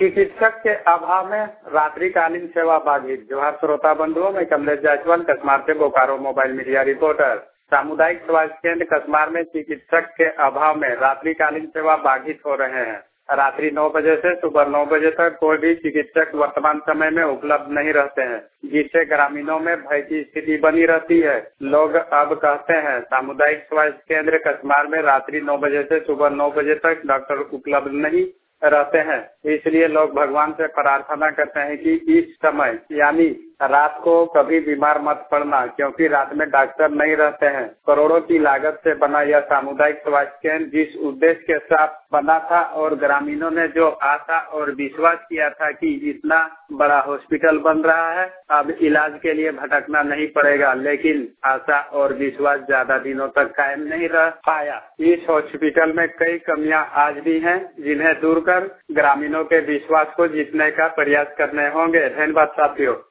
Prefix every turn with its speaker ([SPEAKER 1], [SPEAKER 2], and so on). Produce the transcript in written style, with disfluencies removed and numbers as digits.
[SPEAKER 1] चिकित्सक के अभाव में रात्रिकालीन सेवा बाधित। जोहार श्रोता बंधुओं, मैं कमलेश जायसवाल कस्मार से बोकारो मोबाइल मीडिया रिपोर्टर। सामुदायिक स्वास्थ्य केंद्र कस्मार में चिकित्सक के अभाव में रात्रिकालीन सेवा बाधित हो रहे हैं। रात्रि 9 बजे से सुबह 9 बजे तक कोई भी चिकित्सक वर्तमान समय में उपलब्ध नहीं रहते हैं, जिससे ग्रामीणों में भय की स्थिति बनी रहती है। लोग अब कहते हैं सामुदायिक स्वास्थ्य केंद्र कस्मार में रात्रि 9 बजे से सुबह 9 बजे तक डॉक्टर उपलब्ध नहीं रहते हैं, इसलिए लोग भगवान से प्रार्थना करते हैं कि इस समय यानी रात को कभी बीमार मत पड़ना, क्योंकि रात में डॉक्टर नहीं रहते हैं। करोड़ों की लागत से बना यह सामुदायिक स्वास्थ्य केंद्र जिस उद्देश्य के साथ बना था और ग्रामीणों ने जो आशा और विश्वास किया था कि इतना बड़ा हॉस्पिटल बन रहा है, अब इलाज के लिए भटकना नहीं पड़ेगा, लेकिन आशा और विश्वास ज्यादा दिनों तक कायम नहीं रह पाया। इस हॉस्पिटल में कई कमियां आज भी हैं, जिन्हें दूर कर ग्रामीणों के विश्वास को जीतने का प्रयास करने होंगे। धन्यवाद साथियों।